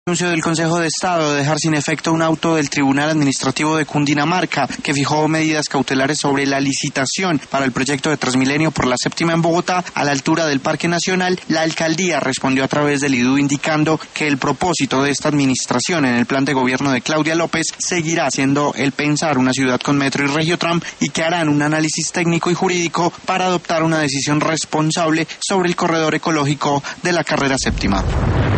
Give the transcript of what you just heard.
Anuncio del Consejo de Estado de dejar sin efecto un auto del Tribunal Administrativo de Cundinamarca que fijó medidas cautelares sobre la licitación para el proyecto de Transmilenio por la Séptima en Bogotá a la altura del Parque Nacional. La alcaldía respondió a través del IDU indicando que el propósito de esta administración en el plan de gobierno de Claudia López seguirá siendo el pensar una ciudad con metro y regiotram y que harán un análisis técnico y jurídico para adoptar una decisión responsable sobre el corredor ecológico de la carrera séptima.